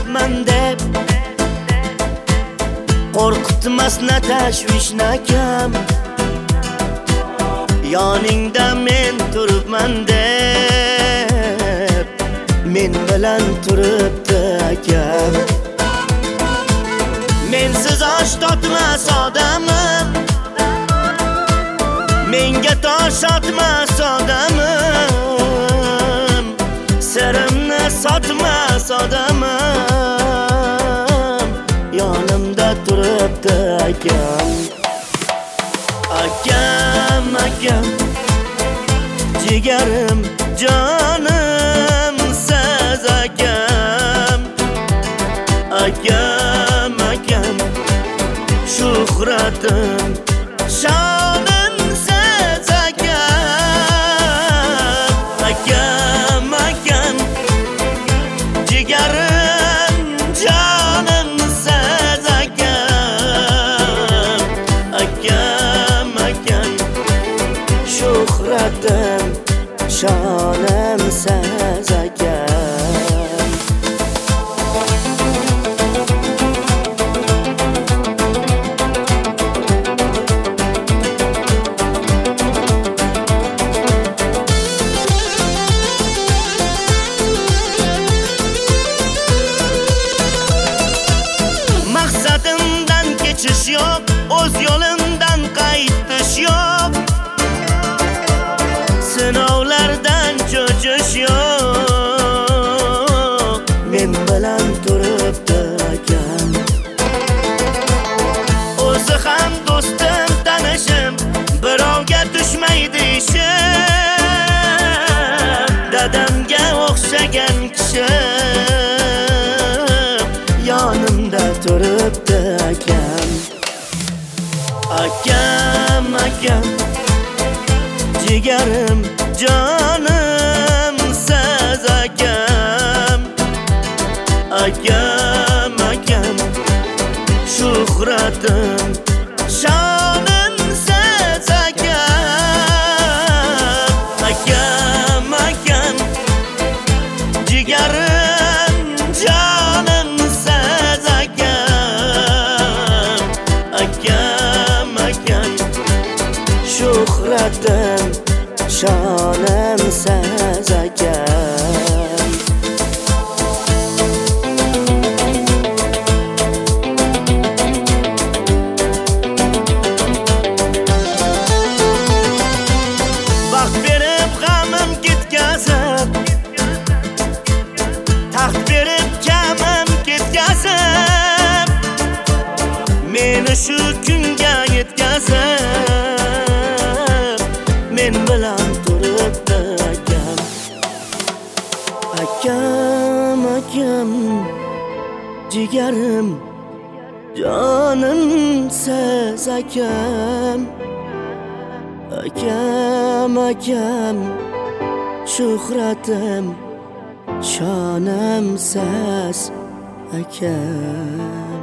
turibman deb qo'rqitmasna tashvishna kam. Yoningda men turibman deb men bilan turibdi akam. Mensiz osh totmas odamim, menga tosh otmas odamim, sirimni sotmas odamim, yonimda turibdi akam. Akam, akam, jigarim, jonim siz akam. Akam, akam, shuhratim, shonim siz akam. Akam, akam, jigarim, jonim siz akam. Akam, akam, shuhratim, shonim siz akam. Maqsadimdan kechish yo'q, o'z yo'limdan qaytish yo'q, sinovlardan cho'chish yo'q. Men bilan turibdi akam. O'zi ham do'stim, tanishim, birovga tushmaydi ishim. Dadamga o'xshagan kishi yonimda turibdi akam. Akam, akam, jigarim, jonim siz akam. Akam, akam, shuhratim, shonim siz akam. Akam, akam, jigarim, jonim siz akam. Akam, akam, shuhratim, shonim siz akam. Vaqt berib g'amim ketkazib, taxt berib kamim ketkazib, meni shu kunga yetkazib, men bilan turibdi akam. Akam, akam, jigarim, jonim siz akam. Akam, akam, shuhratim, shonim siz akam.